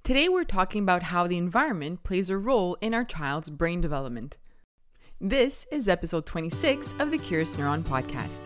Today we're talking about how the environment plays a role in our child's brain development. This is episode 26 of the Curious Neuron podcast.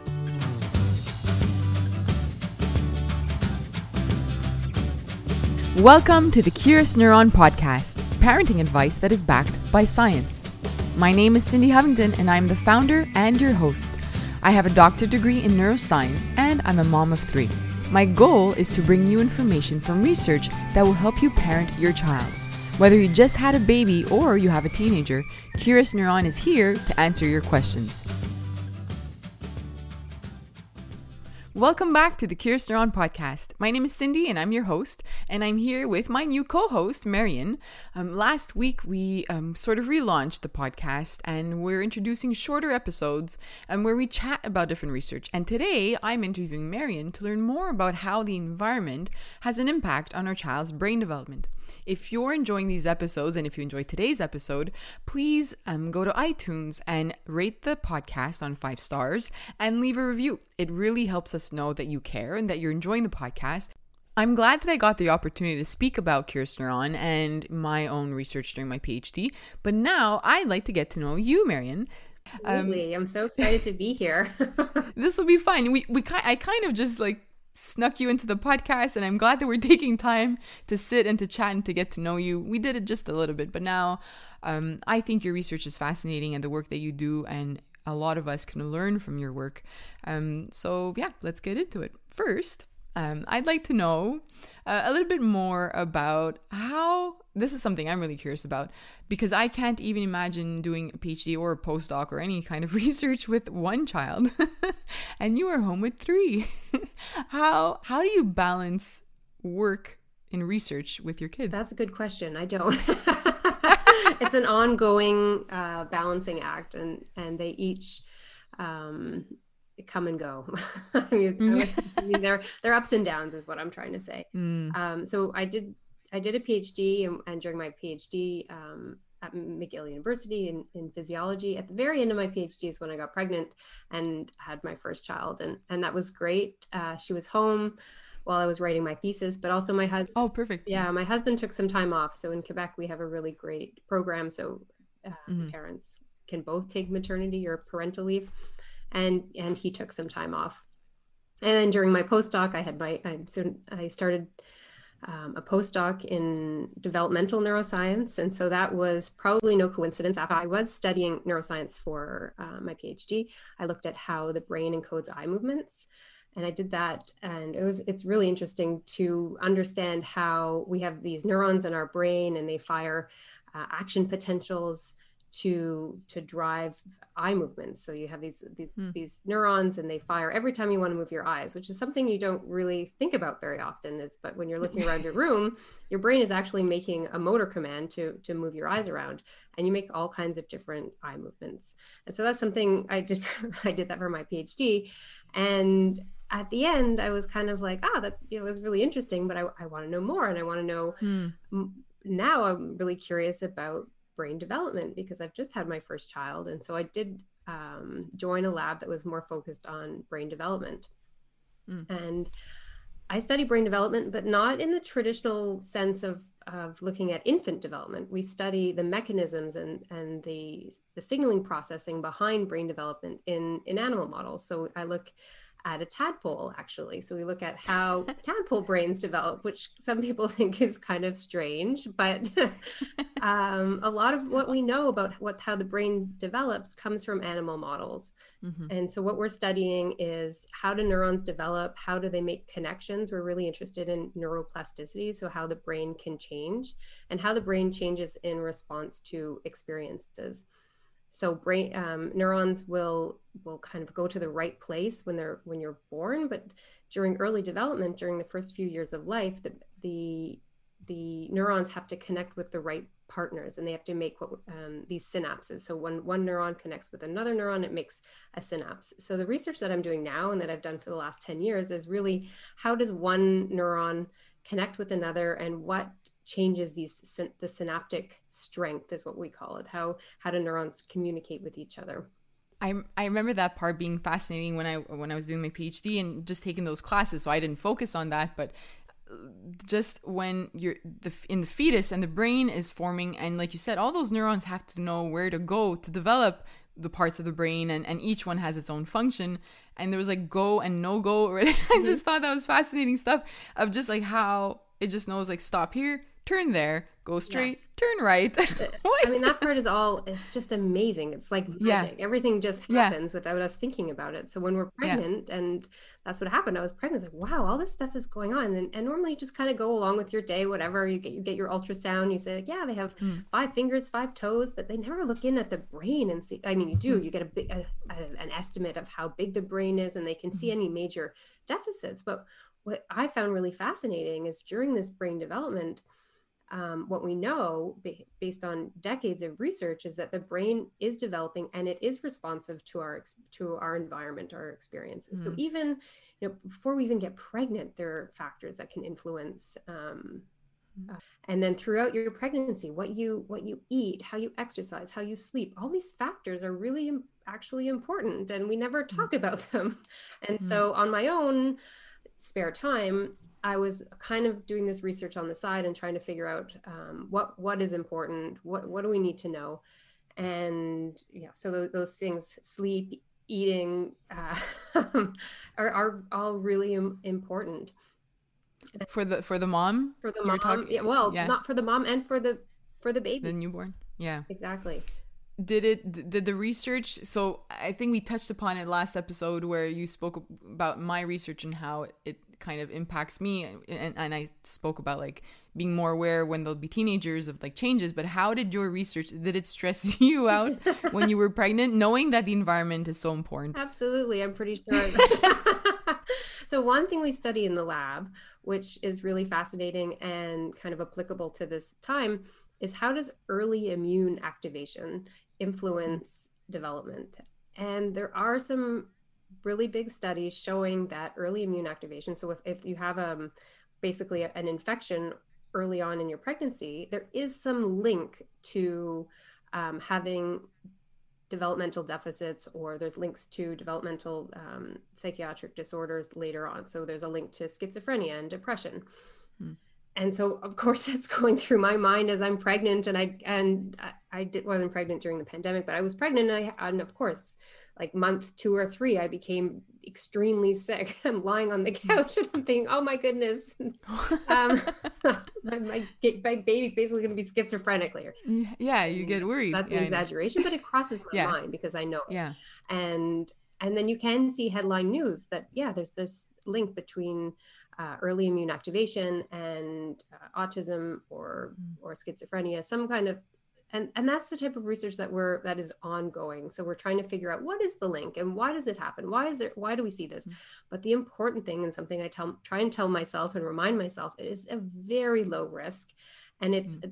Welcome to the Curious Neuron podcast, parenting advice that is backed by science. My name is Cindy Hovington and I'm the founder and your host. I have a doctorate degree in neuroscience and I'm a mom of 3. My goal is to bring you information from research that will help you parent your child. Whether you just had a baby or you have a teenager, Curious Neuron is here to answer your questions. Welcome back to the Curious Neuron podcast. My name is Cindy and I'm your host, and I'm here with my new co-host, Marian. Last week, we sort of relaunched the podcast and we're introducing shorter episodes where we chat about different research. And today, I'm interviewing Marian to learn more about how the environment has an impact on our child's brain development. If you're enjoying these episodes and if you enjoyed today's episode, please go to iTunes and rate the podcast on 5 stars and leave a review. It really helps us know that you care and that you're enjoying the podcast. I'm glad that I got the opportunity to speak about Curious Neuron and my own research during my PhD, but now I'd like to get to know you, Marian. Absolutely. I'm so excited to be here. This will be fun. I kind of just snuck you into the podcast, and I'm glad that we're taking time to sit and to chat and to get to know you. We did it just a little bit, but now I think your research is fascinating and the work that you do, and a lot of us can learn from your work. So yeah, let's get into it. First, I'd like to know a little bit more about how, this is something I'm really curious about, because I can't even imagine doing a PhD or a postdoc or any kind of research with one child. And you are home with 3. How do you balance work and research with your kids? That's a good question. I don't. It's an ongoing balancing act, and they each come and go. I mean, they're ups and downs is what I'm trying to say. So I did a PhD, and during my PhD at McGill University in physiology, at the very end of my PhD is when I got pregnant and had my first child, and that was great. She was home while I was writing my thesis, but also my husband. Oh, perfect. Yeah, my husband took some time off. So in Quebec, we have a really great program. So parents can both take maternity or parental leave. And he took some time off. And then during my postdoc, I started a postdoc in developmental neuroscience. And so that was probably no coincidence. After I was studying neuroscience for my PhD, I looked at how the brain encodes eye movements. And I did that, and it's really interesting to understand how we have these neurons in our brain, and they fire action potentials to drive eye movements. So you have these neurons, and they fire every time you want to move your eyes, which is something you don't really think about very often. But when you're looking around your room, your brain is actually making a motor command to move your eyes around, and you make all kinds of different eye movements. And so that's something I did. I did that for my PhD, and at the end, I was kind of like, that was really interesting, but I want to know more, and I want to know now. I'm really curious about brain development because I've just had my first child, and so I did join a lab that was more focused on brain development, and I study brain development, but not in the traditional sense of looking at infant development. We study the mechanisms and the signaling processing behind brain development in animal models. So I look at a tadpole, actually. So we look at how tadpole brains develop, which some people think is kind of strange, but a lot of what we know about how the brain develops comes from animal models. And so what we're studying is, how do neurons develop? How do they make connections? We're really interested in neuroplasticity, so how the brain can change and how the brain changes in response to experiences. So brain neurons will kind of go to the right place when you're born, but during early development, during the first few years of life, the neurons have to connect with the right partners, and they have to make these synapses. So when one neuron connects with another neuron, it makes a synapse. So the research that I'm doing now and that I've done for the last 10 years is really, how does one neuron connect with another, and what changes the synaptic strength is what we call it. How do neurons communicate with each other? I remember that part being fascinating when I was doing my PhD and just taking those classes. So I didn't focus on that, but just when you're in the fetus and the brain is forming, and like you said, all those neurons have to know where to go to develop the parts of the brain, and each one has its own function. And there was like go and no go. Right? I just thought that was fascinating stuff of just like how it just knows like stop here, turn there, go straight, turn right. I mean, that part is it's just amazing. It's like magic. Everything just happens without us thinking about it. So when we're pregnant, and that's what happened, I was pregnant, I was like, wow, all this stuff is going on. And normally you just kind of go along with your day, whatever, you get your ultrasound, you say like, yeah, they have 5 fingers, 5 toes, but they never look in at the brain and see. I mean, you do, you get an estimate of how big the brain is, and they can see any major deficits. But what I found really fascinating is during this brain development, what we know based on decades of research is that the brain is developing and it is responsive to our environment, our experiences. So even before we even get pregnant, there are factors that can influence. And then throughout your pregnancy, what you eat, how you exercise, how you sleep, all these factors are really actually important, and we never talk about them. And so on my own spare time, I was kind of doing this research on the side and trying to figure out what is important, what do we need to know, and so those things, sleep, eating, are all really important for the mom. For the mom, not for the mom, and for the baby, the newborn. Yeah, exactly. Did the research, so I think we touched upon it last episode where you spoke about my research and how it kind of impacts me, and I spoke about like being more aware when they'll be teenagers of like changes. But how did your research, did it stress you out when you were pregnant, knowing that the environment is so important? Absolutely, I'm pretty sure. So one thing we study in the lab, which is really fascinating and kind of applicable to this time, is how does early immune activation influence development? And there are some really big studies showing that early immune activation, so if you have basically an infection early on in your pregnancy, there is some link to having developmental deficits, or there's links to developmental psychiatric disorders later on. So there's a link to schizophrenia and depression. And so, of course, that's going through my mind as I'm pregnant, and I wasn't pregnant during the pandemic, but I was pregnant, and of course, like month 2 or 3, I became extremely sick. I'm lying on the couch, and I'm thinking, oh my goodness, my baby's basically going to be schizophrenic later. Yeah, you get worried. That's an exaggeration, but it crosses my mind because I know it. Yeah. And then you can see headline news that there's this link between early immune activation and autism or schizophrenia, some kind of, and that's the type of research that is ongoing. So we're trying to figure out what is the link and why does it happen? Why do we see this? But the important thing, and something I try and tell myself and remind myself, it is a very low risk, and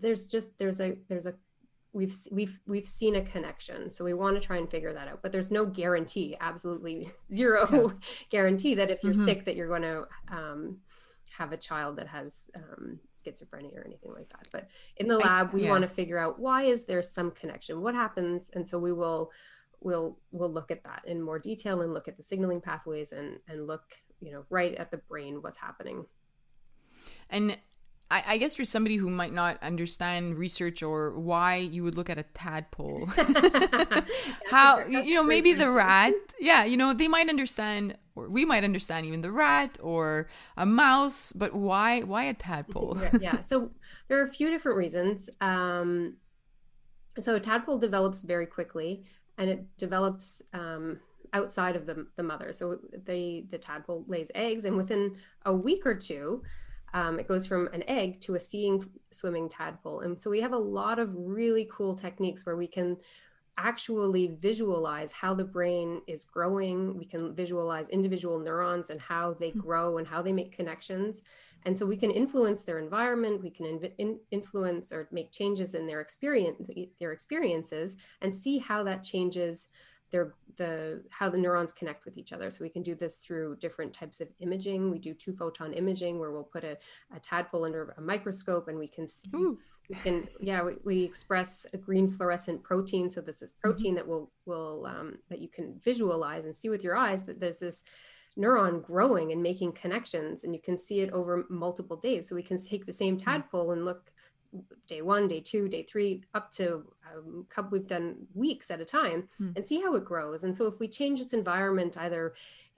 we've seen a connection. So we want to try and figure that out, but there's no guarantee, absolutely zero guarantee that if you're sick that you're going to have a child that has schizophrenia or anything like that. But in the lab, we want to figure out, why is there some connection? What happens? And so we'll look at that in more detail and look at the signaling pathways and look, right at the brain, what's happening. And I guess for somebody who might not understand research or why you would look at a tadpole, how, maybe the rat, they might understand, or we might understand even the rat or a mouse, but why a tadpole? So there are a few different reasons. So a tadpole develops very quickly, and it develops outside of the mother. So the tadpole lays eggs, and within a week or two, it goes from an egg to a seeing swimming tadpole. And so we have a lot of really cool techniques where we can actually visualize how the brain is growing. We can visualize individual neurons and how they grow and how they make connections. And so we can influence their environment. We can influence or make changes in their experiences, and see how that changes how the neurons connect with each other. So we can do this through different types of imaging. We do 2-photon imaging, where we'll put a tadpole under a microscope, and we can see, we express a green fluorescent protein. So this is protein that will that you can visualize and see with your eyes, that there's this neuron growing and making connections, and you can see it over multiple days. So we can take the same tadpole and look day 1, day 2, day 3, up to couple, we've done weeks at a time, and see how it grows. And so if we change its environment, either,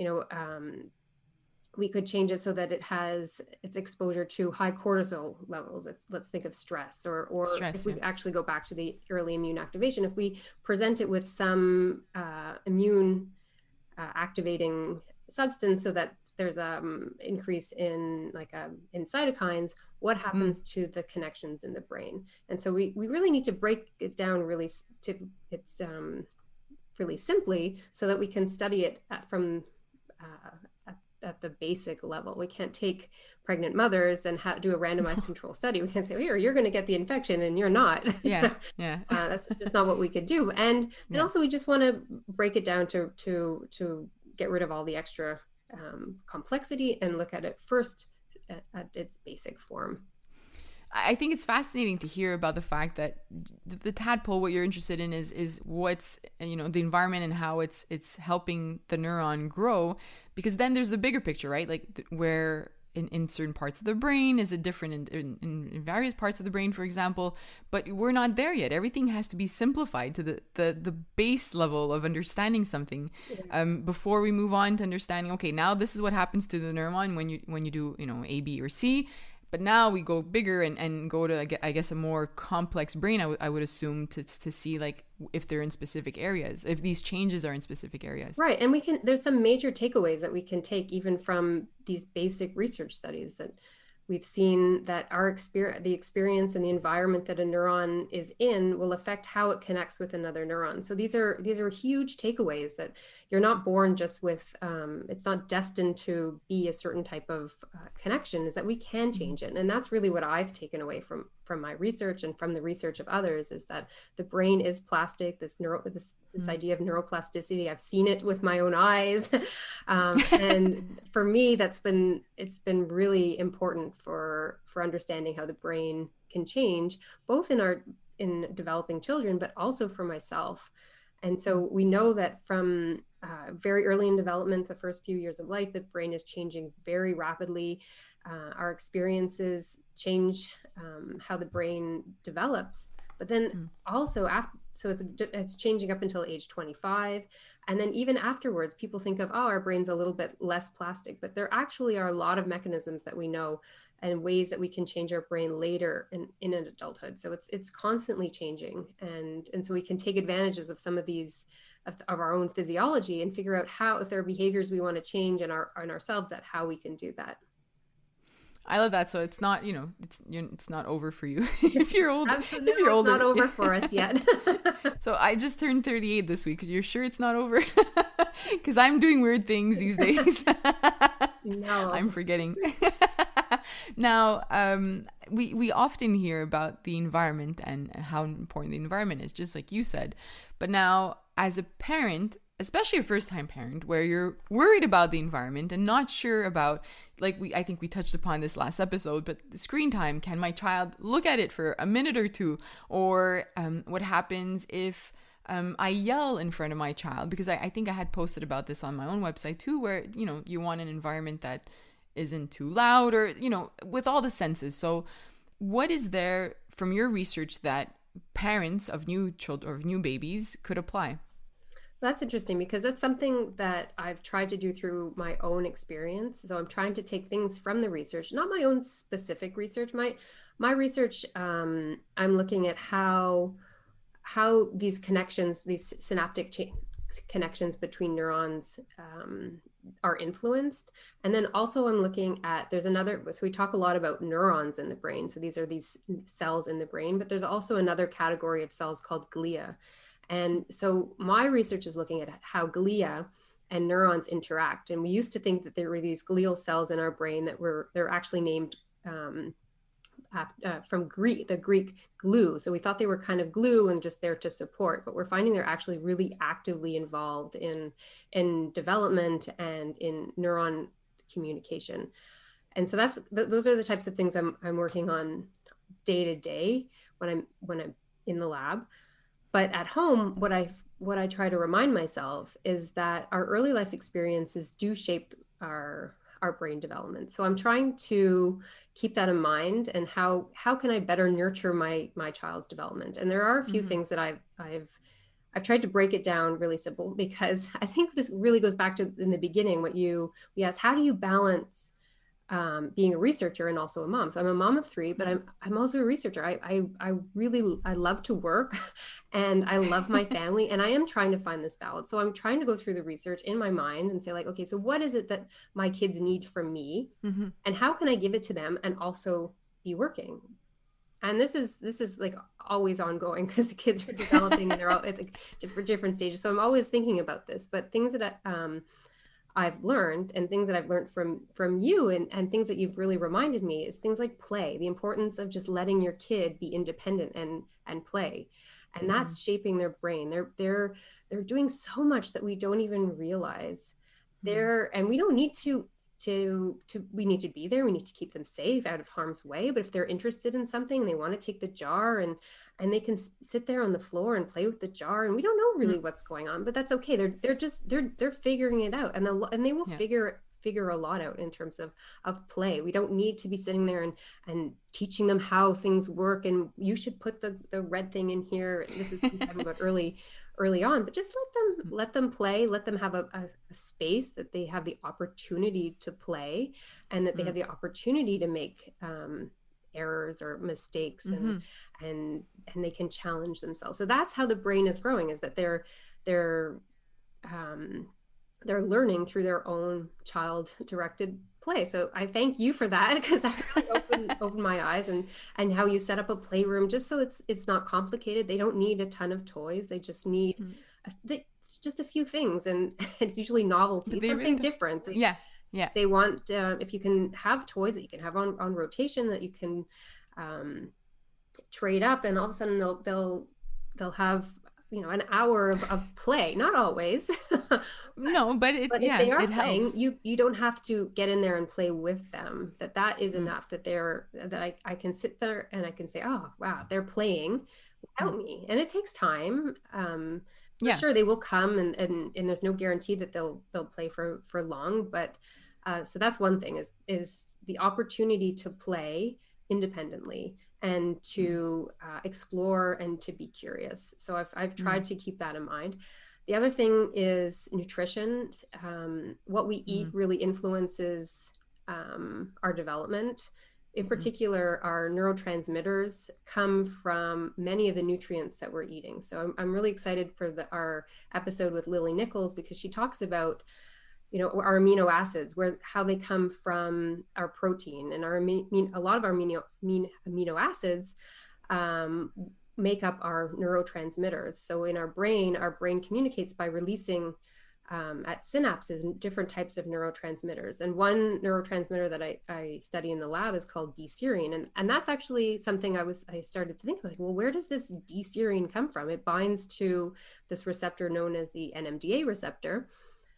we could change it so that it has its exposure to high cortisol levels. Let's think of stress, or stress, if we actually go back to the early immune activation, if we present it with some immune activating substance so that there's increase in in cytokines, what happens to the connections in the brain? And so we really need to break it down really simply so that we can study it at the basic level. We can't take pregnant mothers and do a randomized control study. We can't say, here, you're going to get the infection and you're not. Yeah. That's just not what we could do. And also we just want to break it down to get rid of all the extra complexity and look at it first at its basic form. I think it's fascinating to hear about the fact that the tadpole, what you're interested in is what's, the environment and how it's helping the neuron grow, because then there's the bigger picture, right? Like where in certain parts of the brain, is it different in various parts of the brain, for example, but we're not there yet. Everything has to be simplified to the base level of understanding something before we move on to understanding, okay, now this is what happens to the neuron when you do, A, B, or C. But now we go bigger and go to, I guess, a more complex brain, I would assume, to see like if they're in specific areas, if these changes are in specific areas. Right. And there's some major takeaways that we can take even from these basic research studies, that we've seen that the experience and the environment that a neuron is in will affect how it connects with another neuron. So these are huge takeaways, that you're not born just with, it's not destined to be a certain type of connection, is that we can change it. And that's really what I've taken away from my research and from the research of others, is that the brain is plastic. This idea of neuroplasticity, I've seen it with my own eyes. And for me, it's been really important for understanding how the brain can change, both in developing children, but also for myself. And so we know that from very early in development, the first few years of life, the brain is changing very rapidly. Our experiences change how the brain develops, but then also so it's changing up until age 25. And then even afterwards, people think of, our brain's a little bit less plastic, but there actually are a lot of mechanisms that we know and ways that we can change our brain later in an adulthood. So it's constantly changing. And so we can take advantages of some of these, of our own physiology, and figure out how, if there are behaviors we want to change in ourselves, that how we can do that. I love that. So it's not, it's not over for you if you're old. Absolutely, if you're older. It's not over for us yet. So I just turned 38 this week. You're sure it's not over? Because I'm doing weird things these days. No, I'm forgetting. Now, we often hear about the environment and how important the environment is, just like you said. But now, as a parent, especially a first-time parent, where you're worried about the environment and not sure about, I think we touched upon this last episode, but the screen time, can my child look at it for a minute or two? Or what happens if I yell in front of my child? Because I think I had posted about this on my own website too, where, you want an environment that isn't too loud, or, with all the senses. So what is there from your research that parents of new children or new babies could apply? That's interesting, because that's something that I've tried to do through my own experience. So I'm trying to take things from the research, not my own specific research. My research, I'm looking at how these connections, these synaptic connections between neurons are influenced. And then also I'm looking at, so we talk a lot about neurons in the brain. So these are these cells in the brain, but there's also another category of cells called glia. And so my research is looking at how glia and neurons interact. And we used to think that there were these glial cells in our brain that they're actually named from the Greek glue. So we thought they were kind of glue and just there to support, but we're finding they're actually really actively involved in development and in neuron communication. And so those are the types of things I'm working on day to day when I'm in the lab. But at home, what I try to remind myself is that our early life experiences do shape our brain development. So I'm trying to keep that in mind, and how can I better nurture my child's development. And there are a few things that I've tried to break it down really simple, because I think this really goes back to in the beginning what we asked, how do you balance being a researcher and also a mom? So I'm a mom of 3, but I'm also a researcher. I really love to work and I love my family, and I am trying to find this balance. So I'm trying to go through the research in my mind and say like, okay, so what is it that my kids need from me, and how can I give it to them and also be working? And this is like always ongoing, because the kids are developing and they're all at like different stages. So I'm always thinking about this, but things that I've learned, and things that I've learned from you, and things that you've really reminded me, is things like play, the importance of just letting your kid be independent and play. And that's shaping their brain. They're doing so much that we don't even realize. And we don't need to we need to be there. We need to keep them safe, out of harm's way. But if they're interested in something and they want to take the jar, and they can sit there on the floor and play with the jar, and we don't know really what's going on, but that's okay. They're figuring it out, and they will figure a lot out in terms of play. We don't need to be sitting there and teaching them how things work, and you should put the red thing in here. This is talking about early on, but just let them play, let them have a space that they have the opportunity to play, and that they have the opportunity to make errors or mistakes, and they can challenge themselves. So that's how the brain is growing, is that they're learning through their own child directed play. So I thank you for that, because that really opened my eyes, and how you set up a playroom just so it's not complicated. They don't need a ton of toys. They just need just a few things, and it's usually novelty, something really different. They want, if you can have toys that you can have on rotation, that you can trade up, and all of a sudden they'll have an hour of play. Not always. No, but if they are playing, helps. You don't have to get in there and play with them. That is enough. That I can sit there and I can say, oh wow, they're playing without me. And it takes time. Sure, they will come, and there's no guarantee that they'll play for long. But so that's one thing, is the opportunity to play independently, and to explore, and to be curious. So I've tried to keep that in mind. The other thing is nutrition. What we eat really influences our development. In particular, our neurotransmitters come from many of the nutrients that we're eating. So I'm really excited for our episode with Lily Nichols, because she talks about our amino acids, how they come from our protein, and a lot of our amino acids make up our neurotransmitters. So in our brain communicates by releasing at synapses and different types of neurotransmitters. And one neurotransmitter that I study in the lab is called D-serine, and that's actually something I started to think of, like, well, where does this D-serine come from? It binds to this receptor known as the NMDA receptor.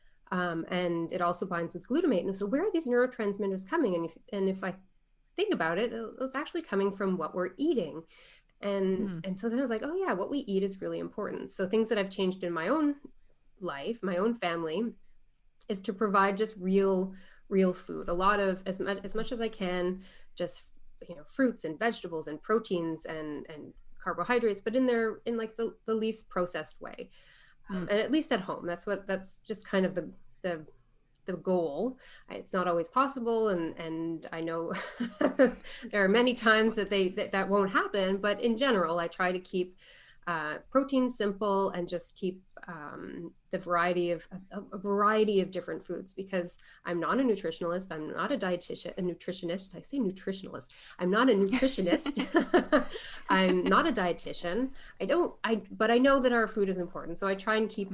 And it also binds with glutamate. And so where are these neurotransmitters coming? And if I think about it, it's actually coming from what we're eating. And so then I was like, oh yeah, what we eat is really important. So things that I've changed in my own life, my own family, is to provide just real food. A lot of, as much as I can, just, fruits and vegetables and proteins and carbohydrates, but in like the least processed way. And at least at home, that's just kind of the goal. It's not always possible, and I know there are many times that won't happen. But in general, I try to keep protein simple, and just keep a variety of different foods, because I'm not a nutritionalist. I'm not a nutritionist. I say nutritionalist. I'm not a nutritionist. I'm not a dietitian. But I know that our food is important. So I try and keep,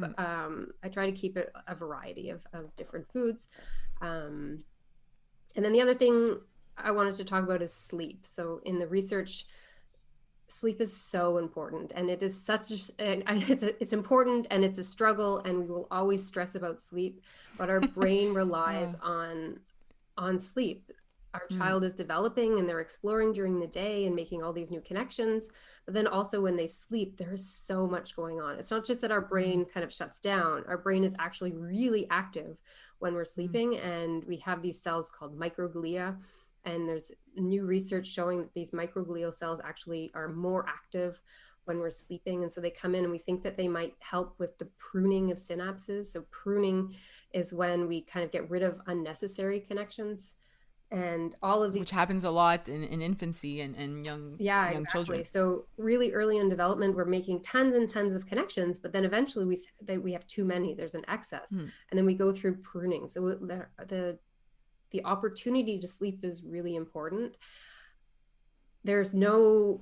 it a variety of different foods. And then the other thing I wanted to talk about is sleep. So in the research, sleep is so important, and it is it's important, and it's a struggle, and we will always stress about sleep, but our brain relies on sleep. Our child is developing, and they're exploring during the day and making all these new connections, but then also when they sleep, there is so much going on. It's not just that our brain kind of shuts down. Our brain is actually really active when we're sleeping. And we have these cells called microglia. And there's new research showing that these microglial cells actually are more active when we're sleeping. And so they come in, and we think that they might help with the pruning of synapses. So pruning is when we kind of get rid of unnecessary connections. And all of these, which happens a lot in infancy and young exactly. children. So really early in development, we're making tons and tons of connections, but then eventually we have too many. There's an excess, and then we go through pruning. So the opportunity to sleep is really important. There's no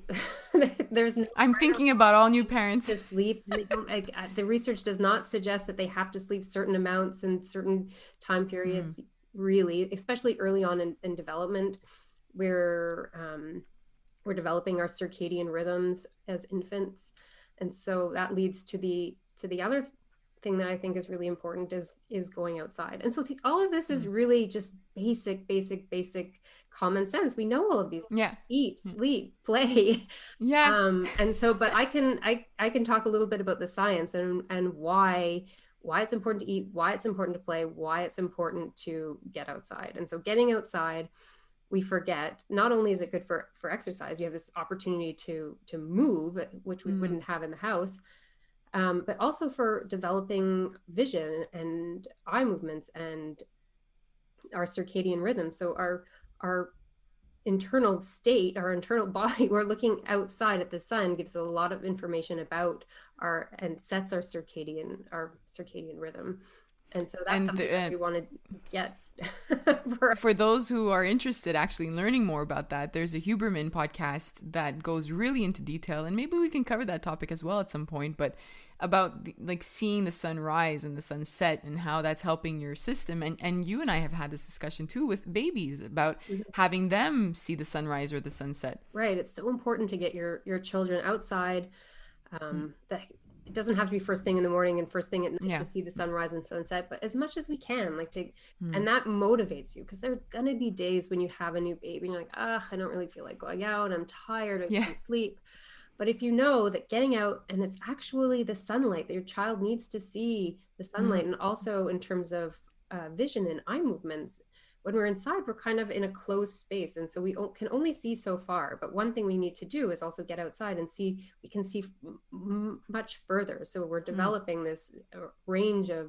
I'm thinking about all new parents to sleep. The research does not suggest that they have to sleep certain amounts in certain time periods. Really, especially early on in development, we're developing our circadian rhythms as infants, and so that leads to the other thing that I think is really important is going outside. And so all of this is really just basic common sense. We know all of these. Eat, sleep, play. And so, but I can talk a little bit about the science and why it's important to eat, why it's important to play, why it's important to get outside. And so getting outside, we forget, not only is it good for exercise, you have this opportunity to move, which we wouldn't have in the house, but also for developing vision and eye movements and our circadian rhythm. So our internal state, our internal body, we're looking outside at the sun, gives a lot of information about and sets our circadian rhythm. And so that's something that we want to get. For those who are interested actually in learning more about that, there's a Huberman podcast that goes really into detail, and maybe we can cover that topic as well at some point, but about seeing the sun rise and the sun set and how that's helping your system. And you and I have had this discussion too with babies about having them see the sunrise or the sunset. Right. It's so important to get your children outside. That it doesn't have to be first thing in the morning and first thing at night to see the sunrise and sunset, but as much as we can, and that motivates you, because there are going to be days when you have a new baby and you're like, I don't really feel like going out. I'm tired. I can't sleep. But if you know that getting out, and it's actually the sunlight, that your child needs to see the sunlight, and also in terms of vision and eye movements, when we're inside, we're kind of in a closed space. And so we can only see so far. But one thing we need to do is also get outside and see, we can see much further. So we're developing this range of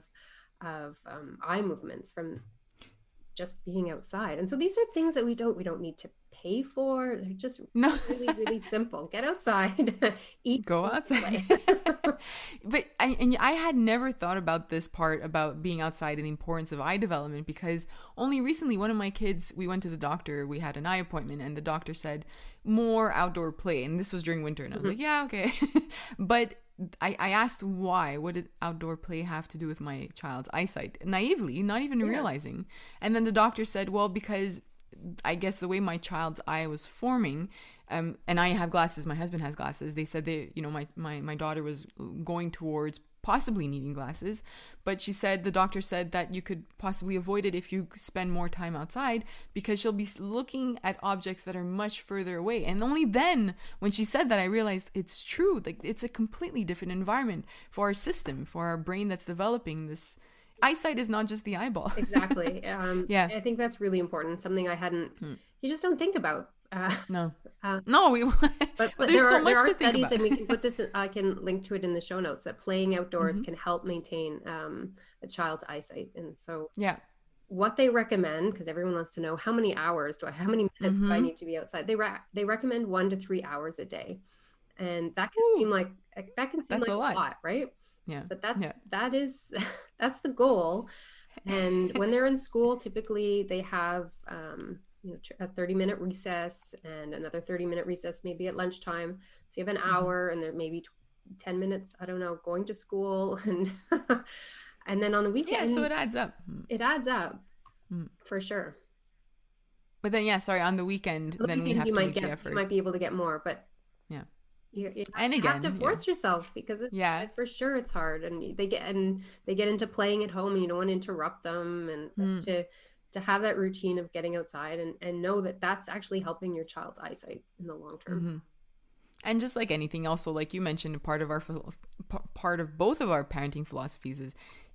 eye movements from just being outside. And so these are things that we don't need to pay for. They're just really, really simple. Get outside, eat, go outside. But I had never thought about this part about being outside and the importance of eye development, because only recently one of my kids, we went to the doctor, we had an eye appointment, and the doctor said more outdoor play. And this was during winter. And I was like, yeah, okay. But I asked why. What did outdoor play have to do with my child's eyesight? Naively, not even realizing. And then the doctor said, well, because I guess the way my child's eye was forming, and I have glasses, my husband has glasses. They said my daughter was going towards possibly needing glasses, but the doctor said that you could possibly avoid it if you spend more time outside, because she'll be looking at objects that are much further away. And only then, when she said that, I realized it's true. It's a completely different environment for our system, for our brain that's developing this. Eyesight is not just the eyeball. Exactly. I think that's really important. Something I hadn't, you just don't think about. No, but there's so much to think about. And we can put this, I can link to it in the show notes, that playing outdoors can help maintain a child's eyesight. And so what they recommend, because everyone wants to know how many minutes do I need to be outside? They recommend 1 to 3 hours a day. And that can seem like a lot, right? Yeah. But that's the goal. And when they're in school, typically they have a 30-minute recess and another 30-minute recess maybe at lunchtime. So you have an hour, and there may be 10 minutes, I don't know, going to school, and and then on the weekend. Yeah, so it adds up. It adds up for sure. But then on the weekend, then we have to make the effort. You might be able to get more, but you have to force yourself, because for sure it's hard, and they get into playing at home, and you don't want to interrupt them, and to have that routine of getting outside and know that that's actually helping your child's eyesight in the long term. And just like anything, also, like you mentioned, part of both of our parenting philosophies is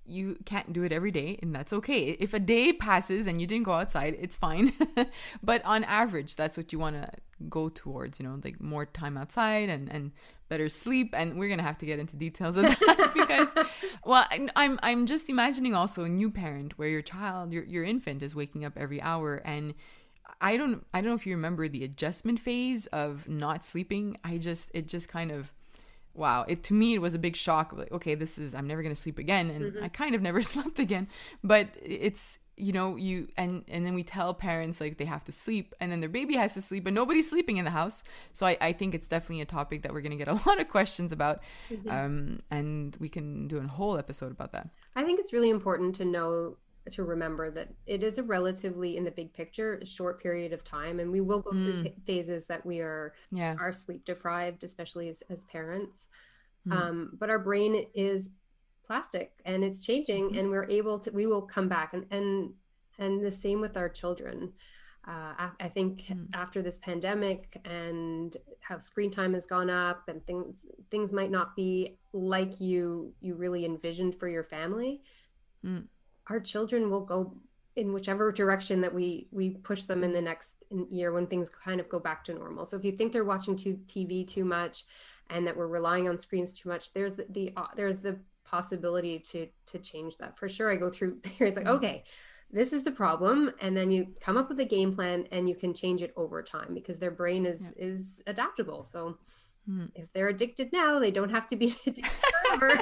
you can't do it every day, and that's okay. If a day passes and you didn't go outside, it's fine. But on average, that's what you want to go towards, like more time outside and better sleep. And we're gonna have to get into details of that because, well, I'm just imagining also a new parent where your child, your infant, is waking up every hour, and I don't know if you remember the adjustment phase of not sleeping. It just kind of, wow, to me it was a big shock. Like, okay, I'm never gonna sleep again, and I kind of never slept again. But it's, you and then we tell parents like they have to sleep, and then their baby has to sleep, and nobody's sleeping in the house. So I think it's definitely a topic that we're gonna get a lot of questions about, and we can do a whole episode about that. I think it's really important to remember that it is a relatively, in the big picture, short period of time, and we will go through phases that we are sleep deprived, especially as parents. But our brain is plastic and it's changing, and we will come back, and the same with our children. I think after this pandemic and how screen time has gone up, and things might not be like you really envisioned for your family. Our children will go in whichever direction that we push them in the next year, when things kind of go back to normal. So if you think they're watching TV too much and that we're relying on screens too much, there's the possibility to change that. For sure, I go through periods like, okay, this is the problem, and then you come up with a game plan and you can change it over time because their brain is adaptable. So if they're addicted now, they don't have to be addicted forever.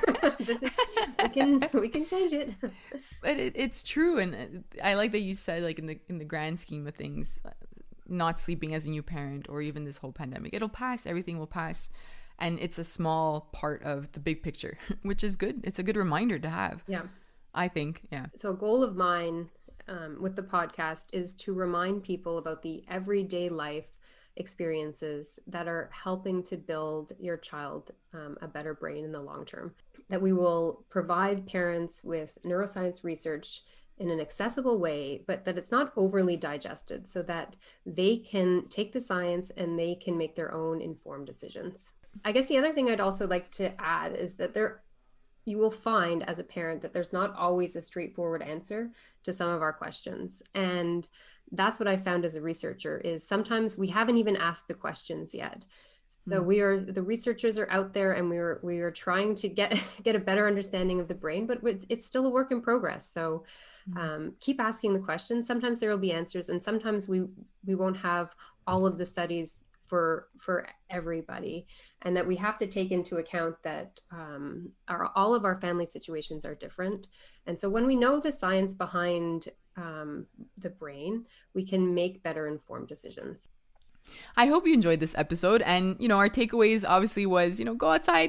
We can change it. But it's true, and I like that you said, like, in the grand scheme of things, not sleeping as a new parent, or even this whole pandemic, it'll pass. Everything will pass, and it's a small part of the big picture, which is good. It's a good reminder to have. Yeah, I think. Yeah. So a goal of mine with the podcast is to remind people about the everyday life experiences that are helping to build your child a better brain in the long term. That we will provide parents with neuroscience research in an accessible way, but that it's not overly digested, so that they can take the science and they can make their own informed decisions. I guess the other thing I'd also like to add is that you will find as a parent that there's not always a straightforward answer to some of our questions. And that's what I found as a researcher, is sometimes we haven't even asked the questions yet. So the researchers are out there, and we are trying to get a better understanding of the brain, but it's still a work in progress. So keep asking the questions. Sometimes there will be answers, and sometimes we won't have all of the studies for everybody, and that we have to take into account that all of our family situations are different. And so when we know the science behind the brain, we can make better informed decisions. I hope you enjoyed this episode, and our takeaways obviously was go outside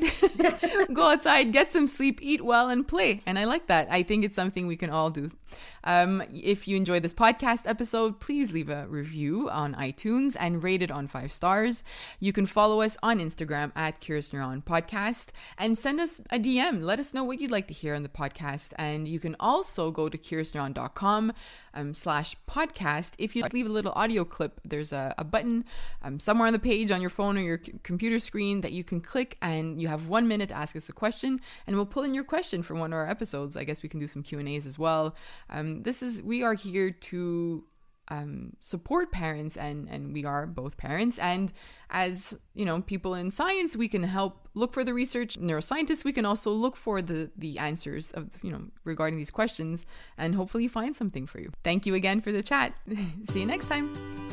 get some sleep, eat well, and play. And I like that. I think it's something we can all do. If you enjoyed this podcast episode, please leave a review on iTunes and rate it on 5 stars. You can follow us on Instagram at Curious Neuron Podcast, and send us a DM. Let us know what you'd like to hear on the podcast. And you can also go to curiousneuron.com /podcast. If you leave a little audio clip, there's a button somewhere on the page on your phone or your computer screen that you can click, and you have 1 minute to ask us a question, and we'll pull in your question from one of our episodes. I guess we can do some Q&As as well. We are here to support parents, and we are both parents, and as people in science, we can help look for the research. Neuroscientists, we can also look for the answers of regarding these questions, and hopefully find something for you. Thank you again for the chat. See you next time.